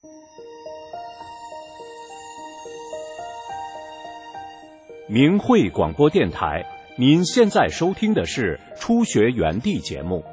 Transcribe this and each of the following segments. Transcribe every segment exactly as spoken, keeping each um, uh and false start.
明慧广播电台，您现在收听的是初学园地节目。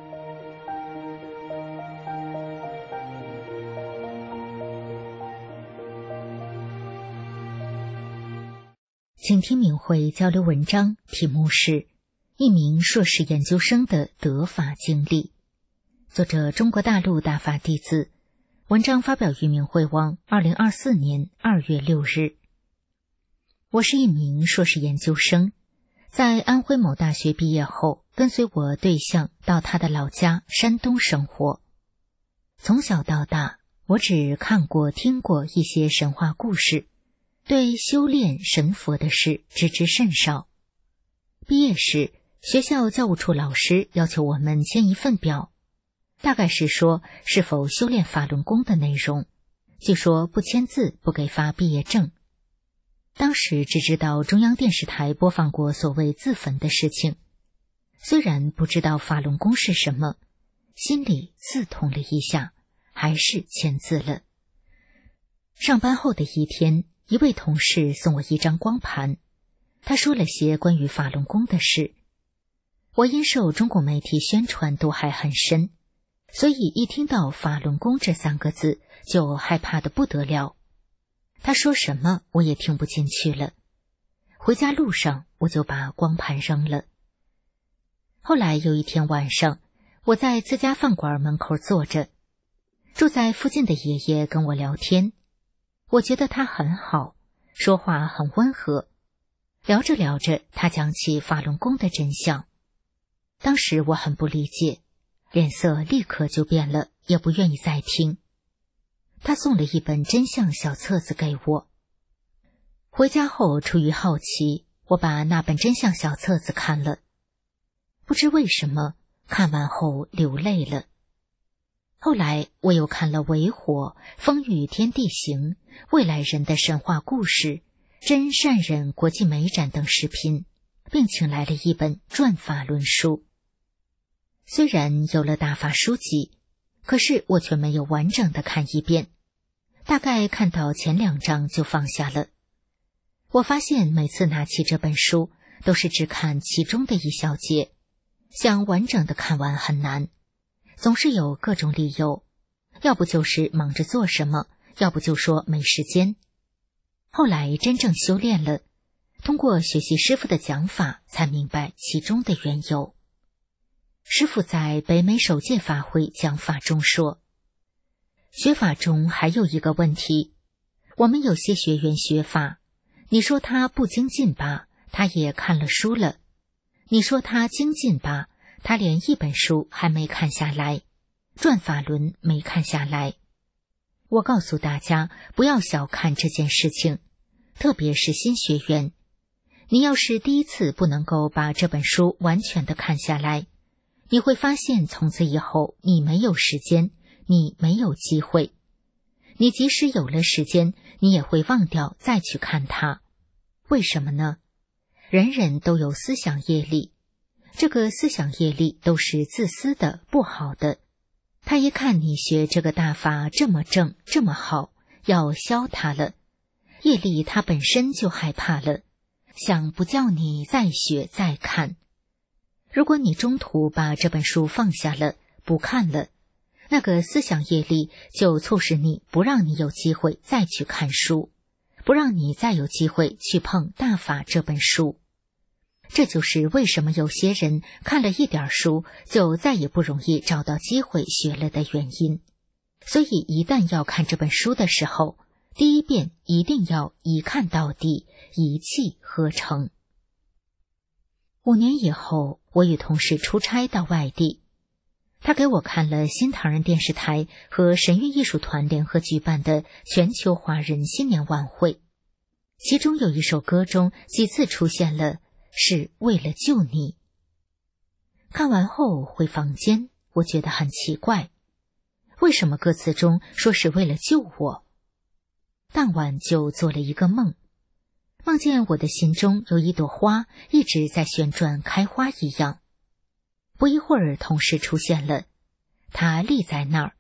请听明慧交流文章，题目是一名硕士研究生的得法经历，作者中国大陆大法弟子，文章发表于明慧网二零二四年二月六日。我是一名硕士研究生，在安徽某大学毕业后，跟随我对象到他的老家山东生活。从小到大，我只看过听过一些神话故事，对修炼神佛的事知之甚少。毕业时，学校教务处老师要求我们签一份表，大概是说是否修炼法轮功的内容，据说不签字不给发毕业证。当时只知道中央电视台播放过所谓自焚的事情，虽然不知道法轮功是什么，心里刺痛了一下，还是签字了。上班后的一天，一位同事送我一张光盘，他说了些关于法轮功的事。我因受中国媒体宣传都还很深，所以一听到法轮功这三个字就害怕得不得了。他说什么我也听不进去了。回家路上我就把光盘扔了。后来有一天晚上，我在自家饭馆门口坐着，住在附近的爷爷跟我聊天，我觉得他很好，说话很温和。聊着聊着，他讲起法轮功的真相。当时我很不理解，脸色立刻就变了，也不愿意再听。他送了一本真相小册子给我。回家后出于好奇，我把那本真相小册子看了。不知为什么，看完后流泪了。后来我又看了维火、风雨天地行、未来人的神话故事、真善忍国际美展等视频，并请来了一本转法论书。虽然有了大法书籍，可是我却没有完整的看一遍，大概看到前两章就放下了。我发现每次拿起这本书，都是只看其中的一小节，想完整的看完很难，总是有各种理由，要不就是忙着做什么，要不就说没时间。后来真正修炼了，通过学习师父的讲法，才明白其中的缘由。师父在北美首届法会讲法中说，学法中还有一个问题，我们有些学员学法，你说他不精进吧，他也看了书了；你说他精进吧，他连一本书还没看下来，转法轮没看下来。我告诉大家，不要小看这件事情，特别是新学员。你要是第一次不能够把这本书完全的看下来，你会发现从此以后你没有时间，你没有机会。你即使有了时间，你也会忘掉再去看它。为什么呢？人人都有思想业力，这个思想业力都是自私的、不好的。他一看你学这个大法这么正、这么好，要消它了，业力他本身就害怕了，想不叫你再学再看。如果你中途把这本书放下了，不看了，那个思想业力就促使你不让你有机会再去看书，不让你再有机会去碰大法这本书。这就是为什么有些人看了一点书就再也不容易找到机会学了的原因。所以一旦要看这本书的时候，第一遍一定要一看到底，一气呵成。五年以后，我与同事出差到外地，他给我看了新唐人电视台和神韵艺术团联合举办的全球华人新年晚会，其中有一首歌中几次出现了是为了救你。看完后回房间，我觉得很奇怪，为什么歌词中说是为了救我？当晚就做了一个梦，梦见我的心中有一朵花一直在旋转开花一样。不一会儿，同事出现了，他立在那儿，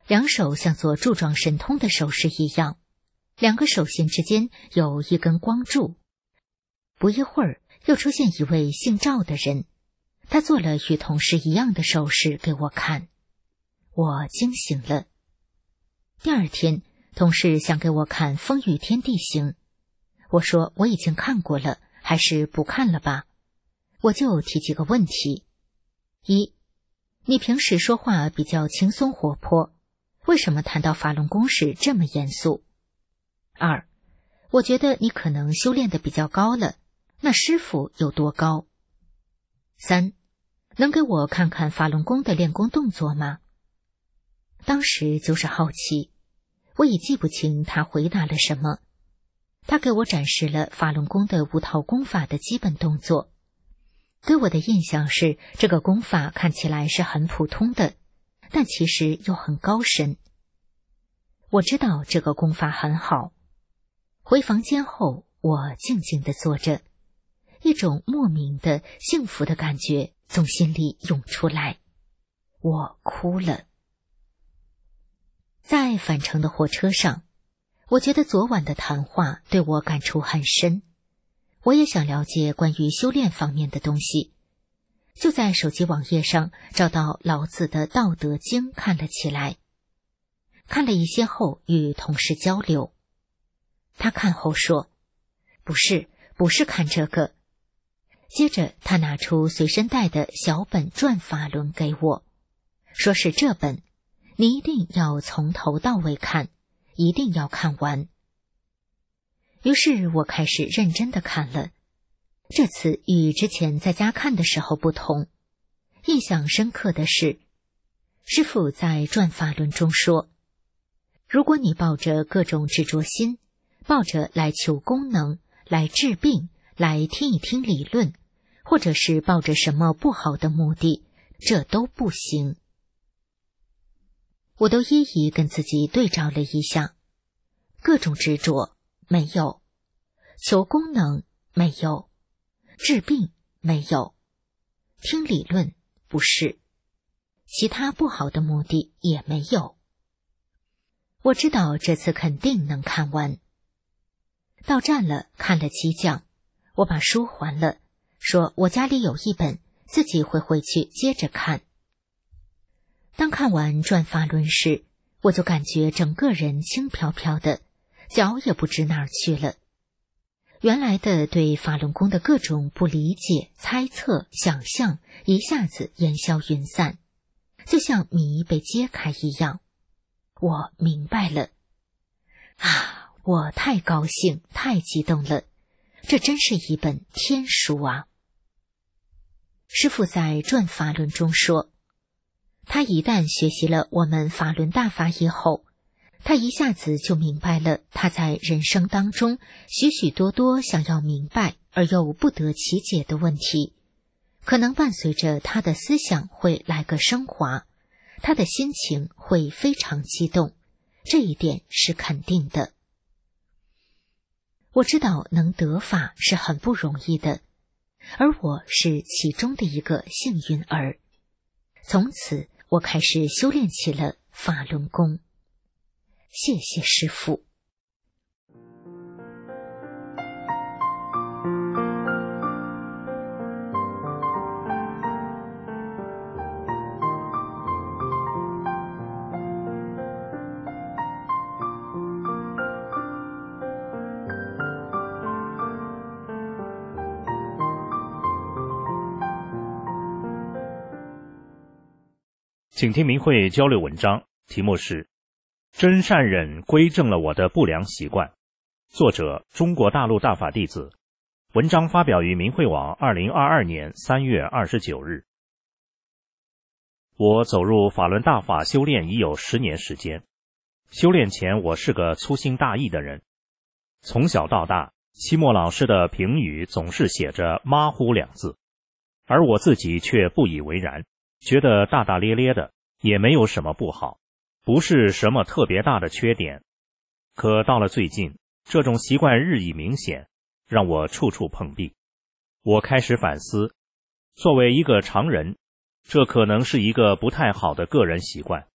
两手像做柱状神通的手势一样，两个手心之间有一根光柱。不一会儿，又出现一位姓赵的人，他做了与同事一样的手势给我看。我惊醒了。第二天，同事想给我看风雨天地形，我说我已经看过了，还是不看了吧。我就提几个问题：一，你平时说话比较轻松活泼，为什么谈到法轮功时这么严肃？二，我觉得你可能修炼的比较高了，那师傅有多高？三，能给我看看法轮功的练功动作吗？当时就是好奇，我已记不清他回答了什么。他给我展示了法轮功的五套功法的基本动作。给我的印象是，这个功法看起来是很普通的，但其实又很高深。我知道这个功法很好。回房间后，我静静地坐着，一种莫名的幸福的感觉从心里涌出来，我哭了。在返程的火车上，我觉得昨晚的谈话对我感触很深。我也想了解关于修炼方面的东西，就在手机网页上找到老子的《道德经》看了起来。看了一些后，与同事交流，他看后说：“不是，不是看这个。”接着他拿出随身带的小本转法轮给我，说是这本，你一定要从头到尾看，一定要看完。于是我开始认真地看了，这次与之前在家看的时候不同。印象深刻的是，师父在转法轮中说，如果你抱着各种执着心，抱着来求功能、来治病、来听一听理论，或者是抱着什么不好的目的，这都不行。我都一一跟自己对照了一下，各种执着没有，求功能没有，治病没有，听理论不是，其他不好的目的也没有。我知道这次肯定能看完。到站了，看了激将，我把书还了，说我家里有一本，自己会回去接着看。当看完转法轮时，我就感觉整个人轻飘飘的，脚也不知哪儿去了。原来的对法轮功的各种不理解、猜测、想象，一下子烟消云散，就像谜被揭开一样。我明白了。啊，我太高兴，太激动了，这真是一本天书啊！师父在转法轮中说，他一旦学习了我们法轮大法以后，他一下子就明白了他在人生当中许许多多想要明白而又不得其解的问题，可能伴随着他的思想会来个升华，他的心情会非常激动，这一点是肯定的。我知道能得法是很不容易的，而我是其中的一个幸运儿。从此我开始修炼起了法轮功。谢谢师父。 请听明慧交流文章，题目是真善忍归正了我的不良习惯，作者中国大陆大法弟子，文章发表于明慧网二零二二年三月二十九日。我走入法轮大法修炼已有十年时间，修炼前我是个粗心大意的人，从小到大期末老师的评语总是写着马虎两字，而我自己却不以为然，觉得大大咧咧的也没有什么不好，不是什么特别大的缺点。可到了最近，这种习惯日益明显，让我处处碰壁。我开始反思，作为一个常人，这可能是一个不太好的个人习惯，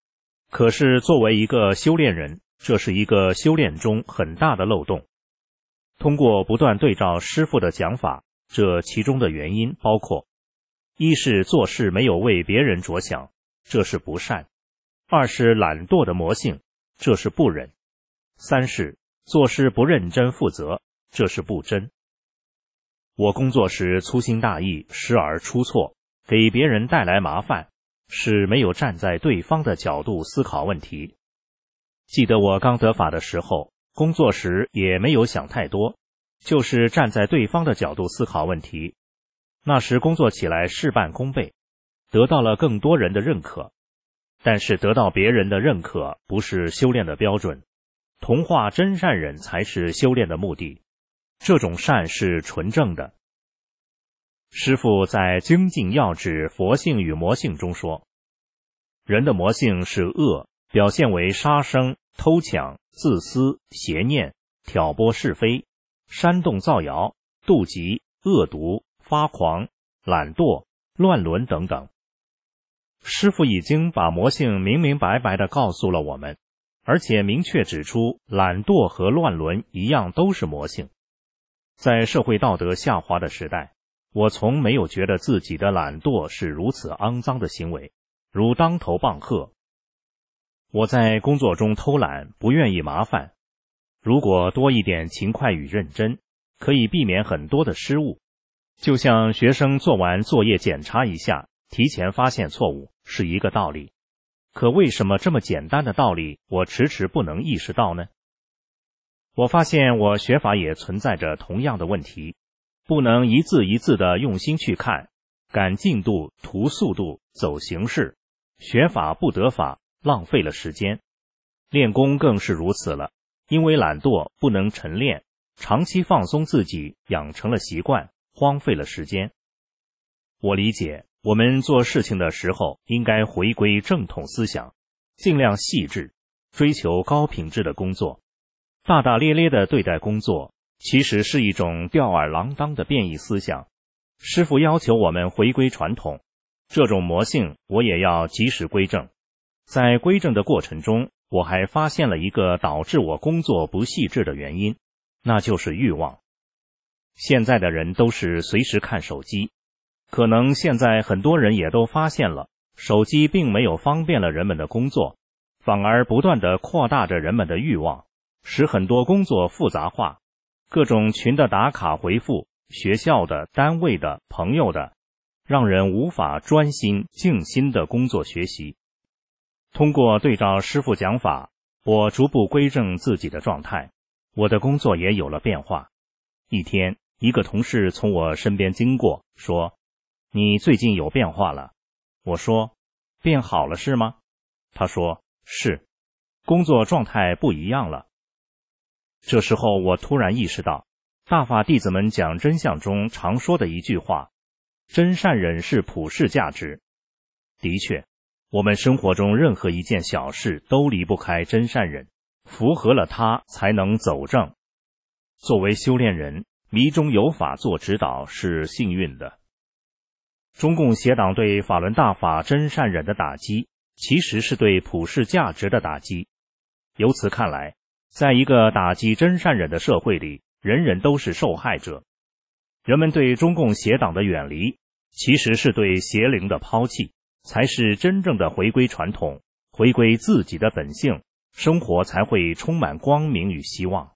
可是作为一个修炼人，这是一个修炼中很大的漏洞。通过不断对照师父的讲法，这其中的原因包括：一是做事没有为别人着想，这是不善；二是懒惰的魔性，这是不忍；三是做事不认真负责，这是不真。我工作时粗心大意，时而出错，给别人带来麻烦，是没有站在对方的角度思考问题。记得我刚得法的时候，工作时也没有想太多，就是站在对方的角度思考问题。那时工作起来事半功倍，得到了更多人的认可。但是得到别人的认可不是修炼的标准，同化真善忍才是修炼的目的。这种善是纯正的。师父在《精进要旨佛性与魔性》中说，人的魔性是恶，表现为杀生、偷抢、自私、邪念、挑拨是非、煽动造谣、妒忌、恶毒、发狂、懒惰、乱伦等等。师父已经把魔性明明白白地告诉了我们，而且明确指出懒惰和乱伦一样都是魔性。在社会道德下滑的时代，我从没有觉得自己的懒惰是如此肮脏的行为，如当头棒喝。我在工作中偷懒，不愿意麻烦，如果多一点勤快与认真，可以避免很多的失误。就像学生做完作业检查一下，提前发现错误是一个道理。可为什么这么简单的道理，我迟迟不能意识到呢？我发现我学法也存在着同样的问题，不能一字一字的用心去看，赶进度、图速度、走形式，学法不得法，浪费了时间。练功更是如此了，因为懒惰不能晨练，长期放松自己，养成了习惯，荒废了时间。我理解，我们做事情的时候应该回归正统思想，尽量细致，追求高品质的工作。大大咧咧地对待工作，其实是一种吊儿郎当的变异思想。师父要求我们回归传统，这种魔性我也要及时归正。在归正的过程中，我还发现了一个导致我工作不细致的原因，那就是欲望。现在的人都是随时看手机，可能现在很多人也都发现了，手机并没有方便了人们的工作，反而不断地扩大着人们的欲望，使很多工作复杂化，各种群的打卡回复，学校的、单位的、朋友的，让人无法专心静心的工作学习。通过对照师父讲法，我逐步归正自己的状态，我的工作也有了变化。一天，一个同事从我身边经过，说：“你最近有变化了。”我说：“变好了是吗？”他说：“是，工作状态不一样了。”这时候我突然意识到，大法弟子们讲真相中常说的一句话，真善忍是普世价值。的确，我们生活中任何一件小事都离不开真善忍，符合了它才能走正。作为修炼人，迷中有法做指导是幸运的。中共邪党对法轮大法真善忍的打击，其实是对普世价值的打击。由此看来，在一个打击真善忍的社会里，人人都是受害者。人们对中共邪党的远离，其实是对邪灵的抛弃，才是真正的回归传统，回归自己的本性，生活才会充满光明与希望。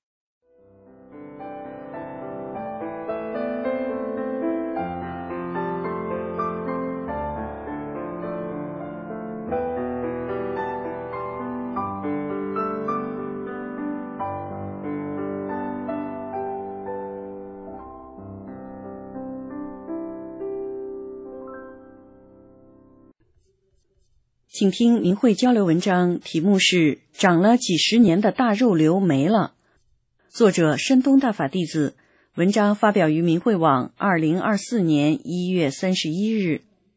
请听明慧交流文章，题目是长了几十年的大肉瘤没了，作者山东大法弟子，文章发表于明慧网二零二四年一月三十一日。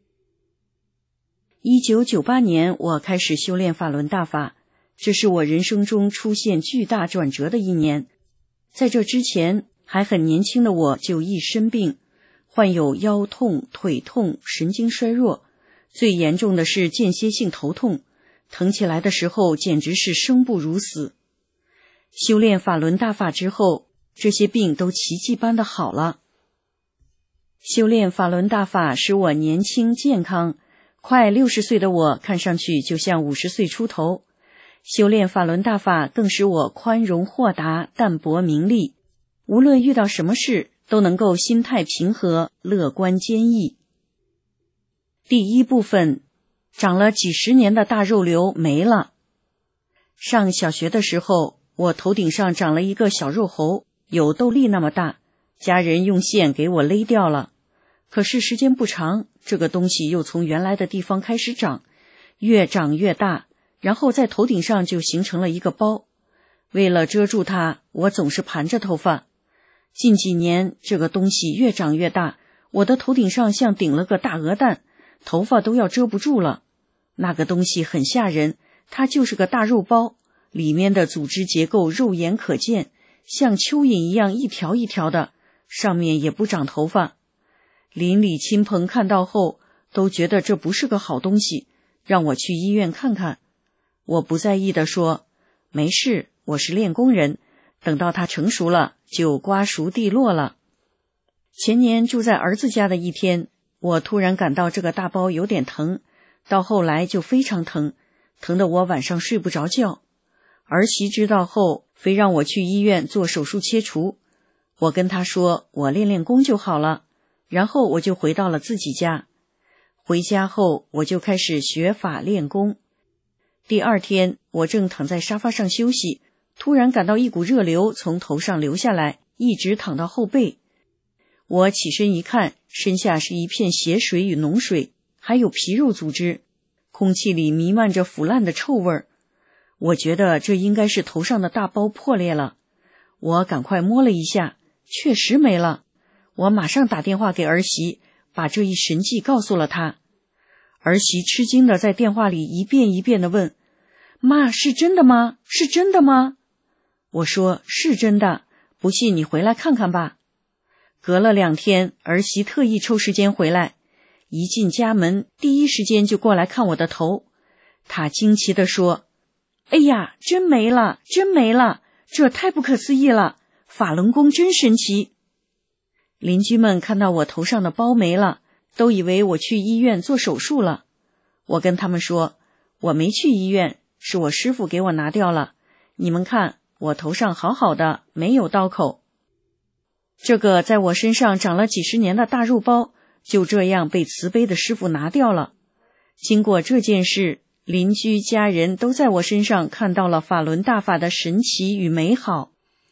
一九九八年我开始修炼法轮大法，这是我人生中出现巨大转折的一年。在这之前，还很年轻的我就易生病，患有腰痛、腿痛、神经衰弱，最严重的是间歇性头痛， 疼起来的时候简直是生不如死。修炼法轮大法之后，这些病都奇迹般的好了。修炼法轮大法使我年轻健康，快六十岁的我看上去就像五十岁出头。修炼法轮大法更使我宽容豁达、淡泊名利，无论遇到什么事都能够心态平和、乐观坚毅。第一部分，长了几十年的大肉瘤没了。上小学的时候，我头顶上长了一个小肉猴，有豆粒那么大，家人用线给我勒掉了。可是时间不长，这个东西又从原来的地方开始长，越长越大，然后在头顶上就形成了一个包。为了遮住它，我总是盘着头发。近几年，这个东西越长越大，我的头顶上像顶了个大鹅蛋，头发都要遮不住了。那个东西很吓人，它就是个大肉包，里面的组织结构肉眼可见，像蚯蚓一样一条一条的，上面也不长头发。邻里亲朋看到后都觉得这不是个好东西，让我去医院看看。我不在意地说，没事，我是练功人，等到它成熟了就瓜熟蒂落了。前年住在儿子家的一天，我突然感到这个大包有点疼，到后来就非常疼，疼得我晚上睡不着觉。儿媳知道后非让我去医院做手术切除，我跟她说我练练功就好了，然后我就回到了自己家。回家后我就开始学法练功。第二天我正躺在沙发上休息，突然感到一股热流从头上流下来，一直淌到后背。我起身一看，身下是一片血水与脓水，还有皮肉组织，空气里弥漫着腐烂的臭味儿。我觉得这应该是头上的大包破裂了，我赶快摸了一下，确实没了。我马上打电话给儿媳，把这一神迹告诉了她。儿媳吃惊地在电话里一遍一遍地问，妈，是真的吗？是真的吗？我说，是真的，不信你回来看看吧。隔了两天，儿媳特意抽时间回来，一进家门，第一时间就过来看我的头。她惊奇地说，哎呀，真没了，真没了，这太不可思议了，法轮功真神奇。邻居们看到我头上的包没了，都以为我去医院做手术了。我跟他们说，我没去医院，是我师傅给我拿掉了。你们看，我头上好好的，没有刀口。这个在我身上长了几十年的大肉包，就这样被慈悲的师傅拿掉了。经过这件事，邻居家人都在我身上看到了法轮大法的神奇与美好。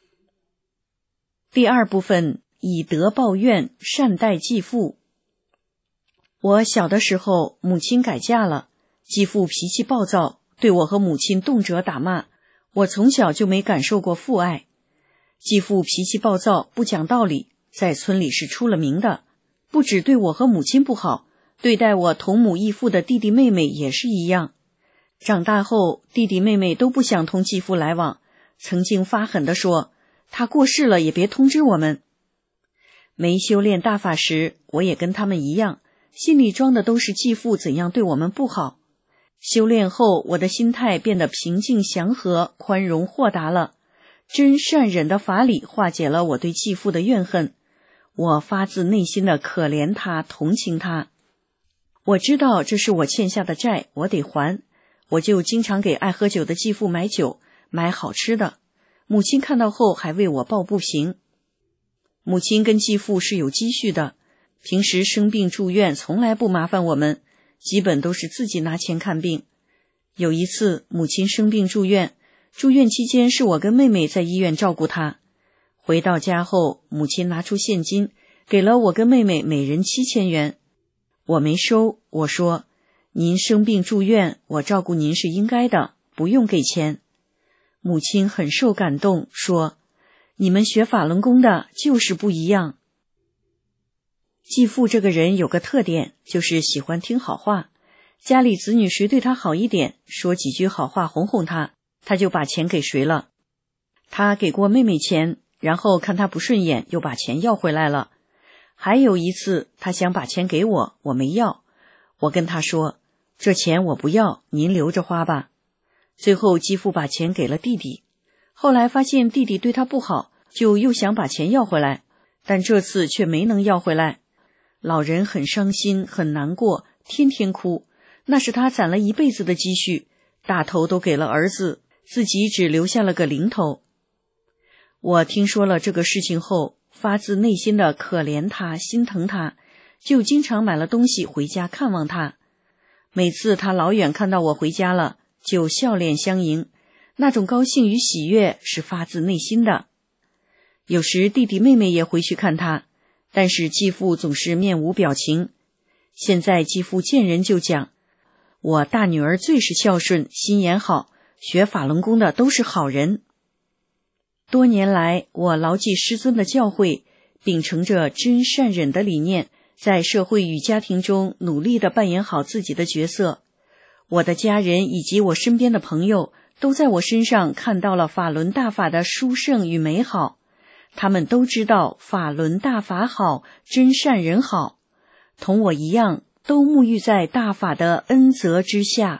第二部分，以德报怨，善待继父。我小的时候，母亲改嫁了，继父脾气暴躁，对我和母亲动辄打骂，我从小就没感受过父爱。继父脾气暴躁，不讲道理，在村里是出了名的，不只对我和母亲不好，对待我同母异父的弟弟妹妹也是一样。长大后，弟弟妹妹都不想同继父来往，曾经发狠地说，他过世了也别通知我们。没修炼大法时，我也跟他们一样，心里装的都是继父怎样对我们不好。修炼后，我的心态变得平静祥和、宽容豁达了。真善忍的法理化解了我对继父的怨恨，我发自内心的可怜他，同情他。我知道这是我欠下的债，我得还，我就经常给爱喝酒的继父买酒，买好吃的。母亲看到后还为我抱不平。母亲跟继父是有积蓄的，平时生病住院从来不麻烦我们，基本都是自己拿钱看病。有一次母亲生病住院，住院期间是我跟妹妹在医院照顾她。回到家后，母亲拿出现金，给了我跟妹妹每人七千元。我没收，我说，您生病住院，我照顾您是应该的，不用给钱。母亲很受感动，说，你们学法轮功的就是不一样。继父这个人有个特点，就是喜欢听好话，家里子女谁对他好一点，说几句好话哄哄他，他就把钱给谁了。他给过妹妹钱，然后看他不顺眼，又把钱要回来了。还有一次，他想把钱给我，我没要。我跟他说， 这钱我不要，您留着花吧。最后继父把钱给了弟弟，后来发现弟弟对他不好，就又想把钱要回来，但这次却没能要回来。老人很伤心，很难过，天天哭。那是他攒了一辈子的积蓄，大头都给了儿子，自己只留下了个零头。我听说了这个事情后，发自内心的可怜他，心疼他，就经常买了东西回家看望他。每次他老远看到我回家了，就笑脸相迎，那种高兴与喜悦是发自内心的。有时弟弟妹妹也回去看他，但是继父总是面无表情。现在继父见人就讲，我大女儿最是孝顺，心眼好，学法轮功的都是好人。多年来，我牢记师尊的教诲，秉承着真善忍的理念，在社会与家庭中努力地扮演好自己的角色。我的家人以及我身边的朋友都在我身上看到了法轮大法的殊胜与美好，他们都知道法轮大法好，真善人好，同我一样都沐浴在大法的恩泽之下。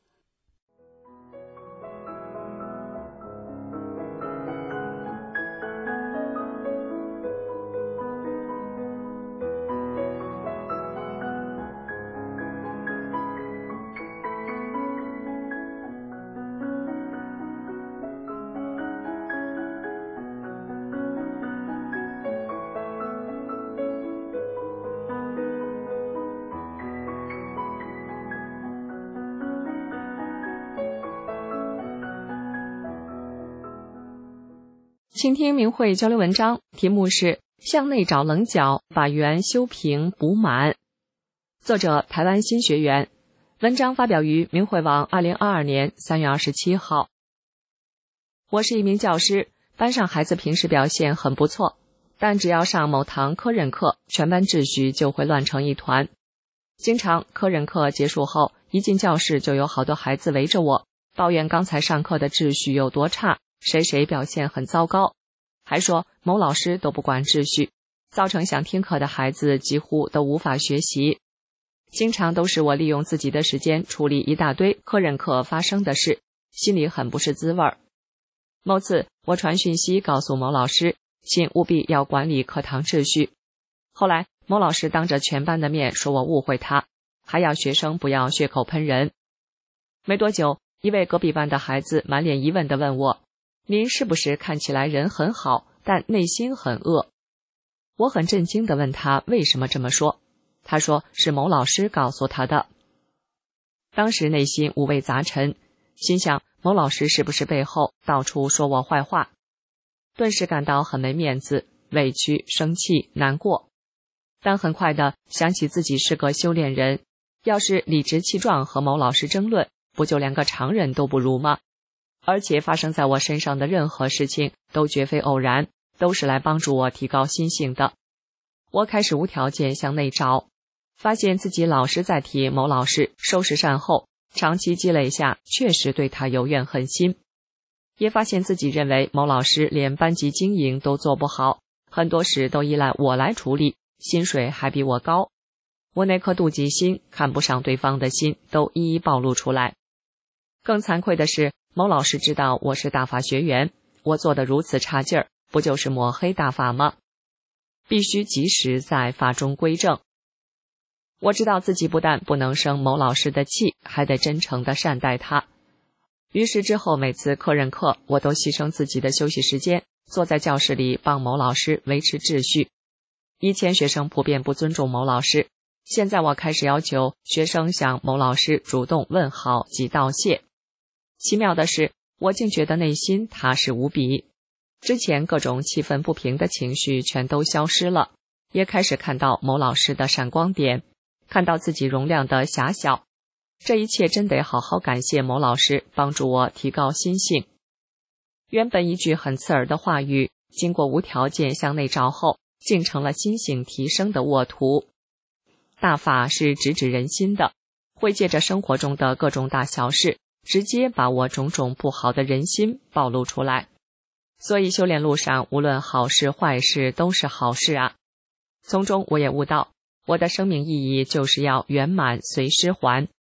倾听明慧交流文章，题目是向内找棱角，把圆修平补满。作者台湾新学员，文章发表于明慧网二零二二年三月二十七号。我是一名教师，班上孩子平时表现很不错，但只要上某堂科任课，全班秩序就会乱成一团。经常科任课结束后，一进教室就有好多孩子围着我，抱怨刚才上课的秩序有多差，谁谁表现很糟糕，还说某老师都不管秩序，造成想听课的孩子几乎都无法学习。经常都是我利用自己的时间处理一大堆科任课发生的事，心里很不是滋味儿。某次我传讯息告诉某老师，请务必要管理课堂秩序。后来某老师当着全班的面说我误会他，还要学生不要血口喷人。没多久，一位隔壁班的孩子满脸疑问地问我，您是不是看起来人很好，但内心很恶？我很震惊地问他为什么这么说，他说是某老师告诉他的。当时内心五味杂陈，心想某老师是不是背后到处说我坏话，顿时感到很没面子，委屈、生气、难过。但很快的想起自己是个修炼人，要是理直气壮和某老师争论，不就连个常人都不如吗？而且发生在我身上的任何事情都绝非偶然，都是来帮助我提高心性的。我开始无条件向内找，发现自己老是在提某老师收拾善后，长期积累下确实对他有怨恨心。也发现自己认为某老师连班级经营都做不好，很多事都依赖我来处理，薪水还比我高。我那颗妒忌心、看不上对方的心都一一暴露出来。更惭愧的是，某老师知道我是大法学员，我做得如此差劲儿，不就是抹黑大法吗？必须及时在法中归正。我知道自己不但不能生某老师的气，还得真诚地善待他。于是之后每次课任课，我都牺牲自己的休息时间，坐在教室里帮某老师维持秩序。以前学生普遍不尊重某老师，现在我开始要求学生向某老师主动问好及道谢。奇妙的是，我竟觉得内心踏实无比。之前各种气愤不平的情绪全都消失了，也开始看到某老师的闪光点，看到自己容量的狭小。这一切真得好好感谢某老师帮助我提高心性。原本一句很刺耳的话语，经过无条件向内找后，竟成了心性提升的沃土。大法是直指人心的，会借着生活中的各种大小事，直接把我种种不好的人心暴露出来。所以修炼路上无论好事坏事都是好事啊。从中我也悟到，我的生命意义就是要圆满随师还。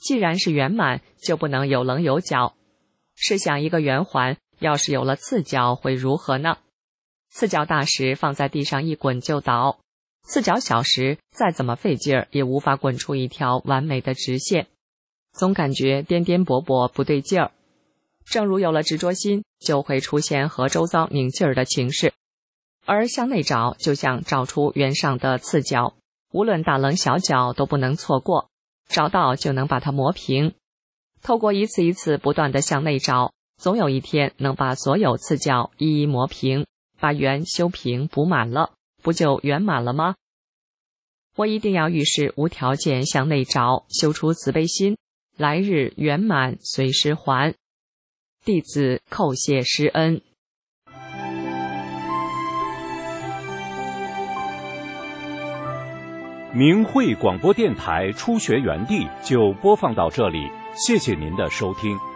既然是圆满，就不能有棱有角。试想一个圆环，要是有了刺角会如何呢？刺角大时放在地上一滚就倒，刺角小时再怎么费劲儿也无法滚出一条完美的直线，总感觉颠颠簸簸不对劲儿。正如有了执着心，就会出现和周遭拧劲儿的情势。而向内找就像找出圆上的刺角，无论大棱小角都不能错过，找到就能把它磨平。透过一次一次不断的向内找，总有一天能把所有刺角一一磨平，把圆修平补满了，不就圆满了吗？我一定要遇事无条件向内找，修出慈悲心，来日圆满随时还。弟子叩谢师恩。 明慧广播电台初学园地就播放到这里，谢谢您的收听。